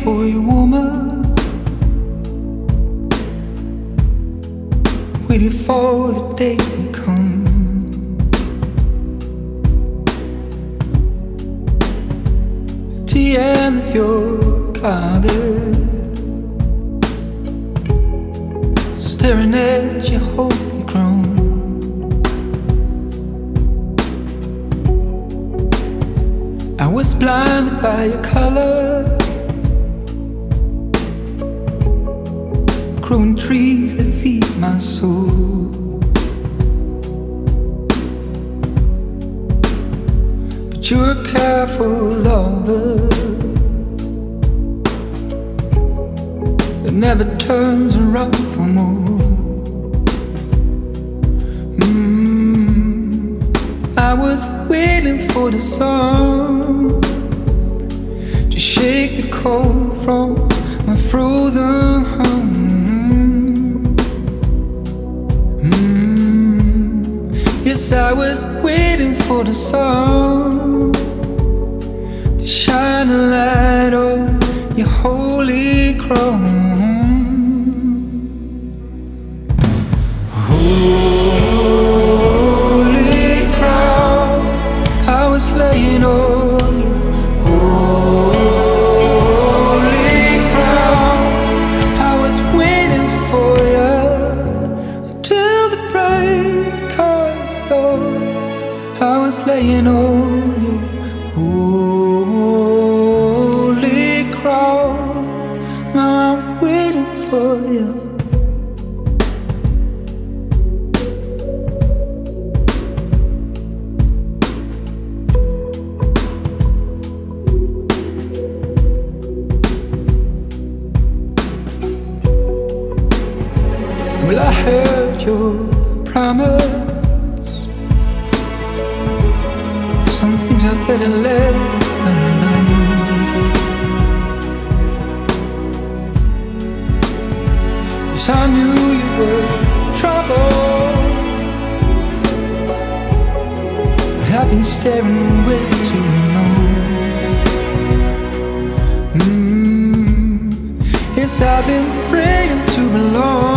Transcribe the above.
for you, woman. Waiting for the day to come. At the end of your garden, staring at your holy ground. I was blinded by your color, growing trees that feed my soul. But you're a careful lover that never turns around for more. I was waiting for the sun to shake the cold from my frozen home. Yes, I was waiting for the sun to shine a light on your holy crown. Laying on you, holy crown. I was waiting for you till the break of dawn. I was laying on you, holy crown. Now I'm waiting for you. Well, I heard your promise. Some things are better left undone. Yes, I knew you were trouble, but I've been staring way too long. Yes, I've been praying to belong.